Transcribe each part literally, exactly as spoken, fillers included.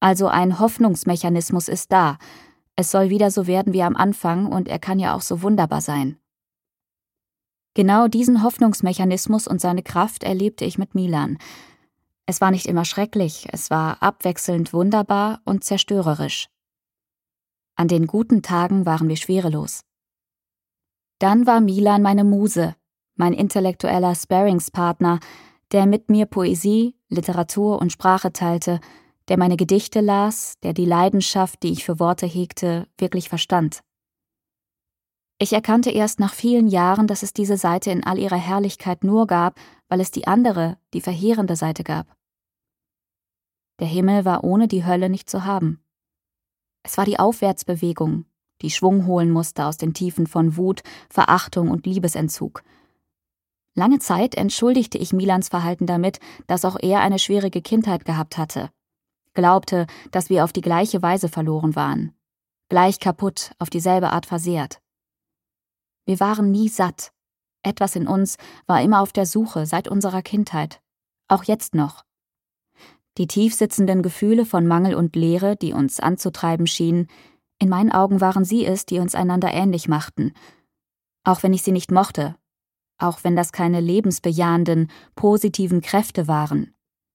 Also ein Hoffnungsmechanismus ist da. Es soll wieder so werden wie am Anfang und er kann ja auch so wunderbar sein. Genau diesen Hoffnungsmechanismus und seine Kraft erlebte ich mit Milan. Es war nicht immer schrecklich, es war abwechselnd wunderbar und zerstörerisch. An den guten Tagen waren wir schwerelos. Dann war Milan meine Muse, mein intellektueller Sparringspartner, der mit mir Poesie, Literatur und Sprache teilte, der meine Gedichte las, der die Leidenschaft, die ich für Worte hegte, wirklich verstand. Ich erkannte erst nach vielen Jahren, dass es diese Seite in all ihrer Herrlichkeit nur gab, weil es die andere, die verheerende Seite gab. Der Himmel war ohne die Hölle nicht zu haben. Es war die Aufwärtsbewegung, die Schwung holen musste aus den Tiefen von Wut, Verachtung und Liebesentzug. Lange Zeit entschuldigte ich Milans Verhalten damit, dass auch er eine schwierige Kindheit gehabt hatte. Glaubte, dass wir auf die gleiche Weise verloren waren. Gleich kaputt, auf dieselbe Art versehrt. Wir waren nie satt. Etwas in uns war immer auf der Suche seit unserer Kindheit. Auch jetzt noch. Die tiefsitzenden Gefühle von Mangel und Leere, die uns anzutreiben schienen, in meinen Augen waren sie es, die uns einander ähnlich machten. Auch wenn ich sie nicht mochte. Auch wenn das keine lebensbejahenden, positiven Kräfte waren.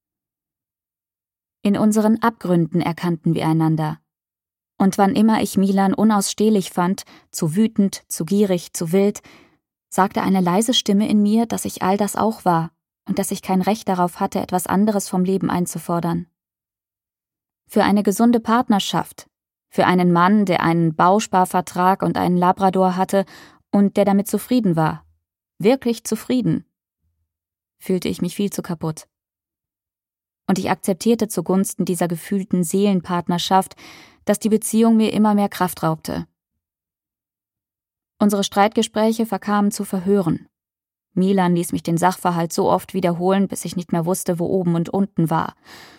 In unseren Abgründen erkannten wir einander. Und wann immer ich Milan unausstehlich fand, zu wütend, zu gierig, zu wild, sagte eine leise Stimme in mir, dass ich all das auch war und dass ich kein Recht darauf hatte, etwas anderes vom Leben einzufordern. Für eine gesunde Partnerschaft, für einen Mann, der einen Bausparvertrag und einen Labrador hatte und der damit zufrieden war, wirklich zufrieden, fühlte ich mich viel zu kaputt. Und ich akzeptierte zugunsten dieser gefühlten Seelenpartnerschaft, dass die Beziehung mir immer mehr Kraft raubte. Unsere Streitgespräche verkamen zu Verhören. Milan ließ mich den Sachverhalt so oft wiederholen, bis ich nicht mehr wusste, wo oben und unten war.